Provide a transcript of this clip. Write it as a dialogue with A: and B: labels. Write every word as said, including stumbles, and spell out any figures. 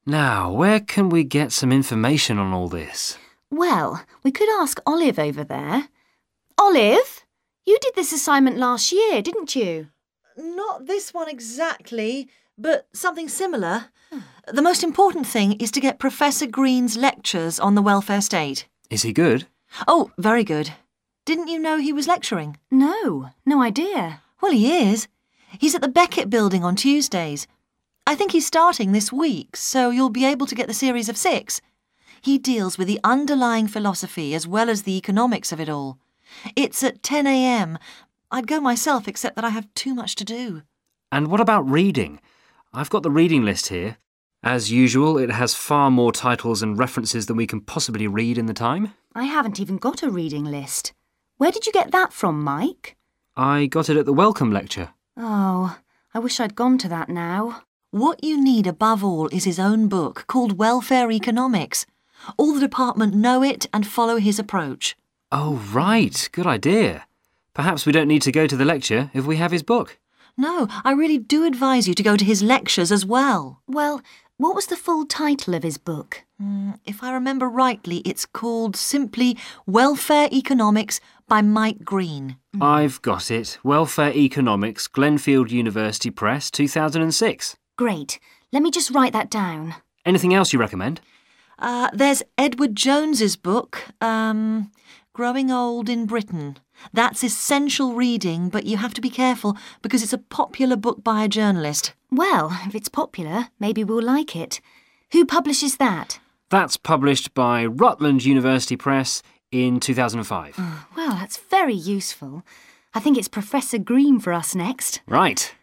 A: Now, where can we get some information on all this?
B: Well, we could ask Olive over there. Olive, you did this assignment last year, didn't you?
C: Not this one exactly, but something similar. The most important thing is to get Professor Green's lectures on the welfare state.
A: Is he good?
C: Oh, very good. Didn't you know he was lecturing?
B: No, no idea.
C: Well, he is. He's at the Beckett Building on Tuesdays. I think he's starting this week, so you'll be able to get the series of six. He deals with the underlying philosophy as well as the economics of it all. It's at ten a m. I'd go myself, except that I have too much to do.
A: And what about reading? I've got the reading list here. As usual, it has far more titles and references than we can possibly read in the time.
B: I haven't even got a reading list. Where did you get that from, Mike?
A: I got it at the welcome lecture.
B: Oh, I wish I'd gone to that now.
C: What you need above all is his own book called Welfare Economics. All the department know it and follow his approach.
A: Oh, right. Good idea. Perhaps we don't need to go to the lecture if we have his book.
C: No, I really do advise you to go to his lectures as well.
B: Well, what was the full title of his book?
C: Mm, if I remember rightly, it's called simply Welfare Economics by Mike Green.
A: I've got it. Welfare Economics, Glenfield University Press, two thousand six.
B: Great. Let me just write that down.
A: Anything else you recommend?
C: Uh, there's Edward Jones's book, um, Growing Old in Britain. That's essential reading, but you have to be careful because it's a popular book by a journalist.
B: Well, if it's popular, maybe we'll like it. Who publishes that?
A: That's published by Rutland University Press in two thousand five.
B: Well, that's very useful. I think it's Professor Green for us next.
A: Right.